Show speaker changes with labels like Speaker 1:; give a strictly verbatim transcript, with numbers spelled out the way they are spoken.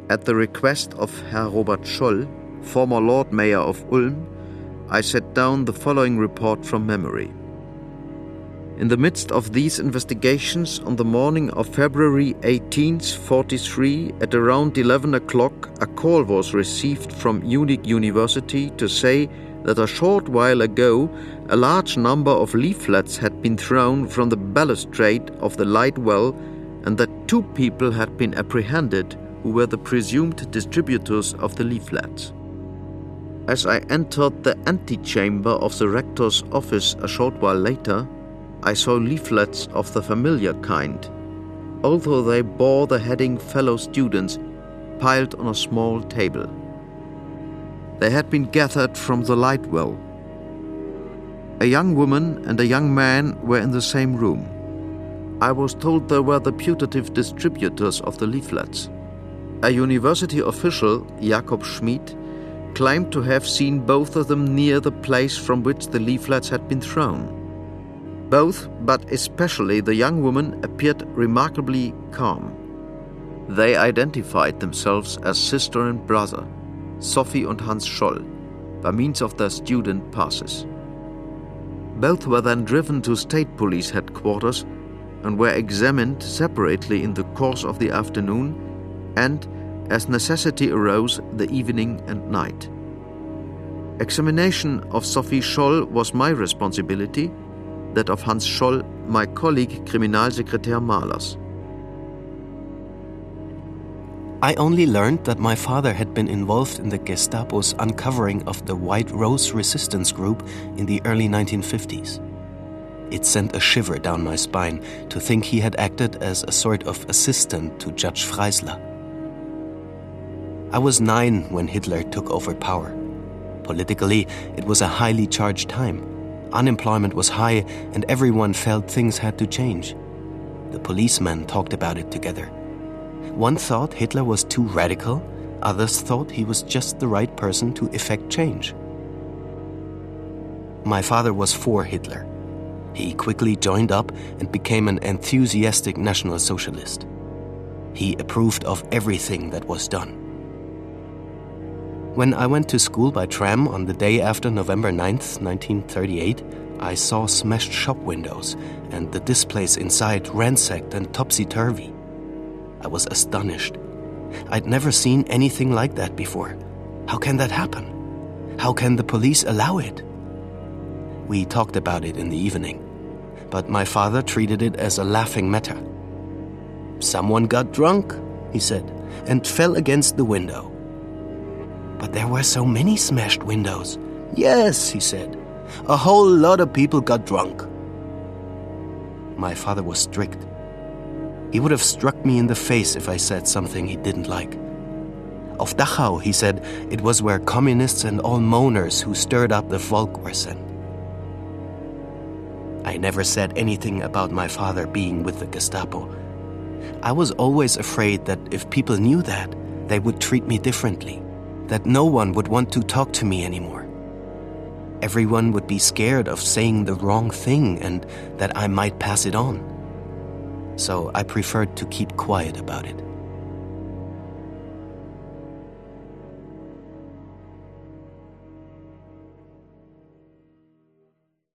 Speaker 1: At the request of Herr Robert Scholl, former Lord Mayor of Ulm, I set down the following report from memory. In the midst of these investigations, on the morning of February eighteenth, forty-three, at around eleven o'clock, a call was received from Munich University to say that a short while ago a large number of leaflets had been thrown from the balustrade of the light well and that two people had been apprehended who were the presumed distributors of the leaflets. As I entered the antechamber of the rector's office a short while later, I saw leaflets of the familiar kind, although they bore the heading "Fellow Students" piled on a small table. They had been gathered from the light well. A young woman and a young man were in the same room. I was told they were the putative distributors of the leaflets. A university official, Jakob Schmid, claimed to have seen both of them near the place from which the leaflets had been thrown. Both, but especially the young woman, appeared remarkably calm. They identified themselves as sister and brother, Sophie and Hans Scholl, by means of their student passes. Both were then driven to state police headquarters and were examined separately in the course of the afternoon and, as necessity arose, the evening and night. Examination of Sophie Scholl was my responsibility, that of Hans Scholl, my colleague Kriminalsekretär Mahlers.
Speaker 2: I only learned that my father had been involved in the Gestapo's uncovering of the White Rose resistance group in the early nineteen fifties. It sent a shiver down my spine to think he had acted as a sort of assistant to Judge Freisler. I was nine when Hitler took over power. Politically, it was a highly charged time. Unemployment was high and everyone felt things had to change. The policemen talked about it together. One thought Hitler was too radical, others thought he was just the right person to effect change. My father was for Hitler. He quickly joined up and became an enthusiastic National Socialist. He approved of everything that was done. When I went to school by tram on the day after November ninth, nineteen thirty-eight, I saw smashed shop windows and the displays inside ransacked and topsy-turvy. I was astonished. I'd never seen anything like that before. How can that happen? How can the police allow it? We talked about it in the evening, but my father treated it as a laughing matter. Someone got drunk, he said, and fell against the window. But there were so many smashed windows. Yes, he said, a whole lot of people got drunk. My father was strict. He would have struck me in the face if I said something he didn't like. Auf Dachau, he said, it was where communists and all moaners who stirred up the Volk were sent. I never said anything about my father being with the Gestapo. I was always afraid that if people knew that, they would treat me differently, that no one would want to talk to me anymore. Everyone would be scared of saying the wrong thing and that I might pass it on. So I preferred to keep quiet about it.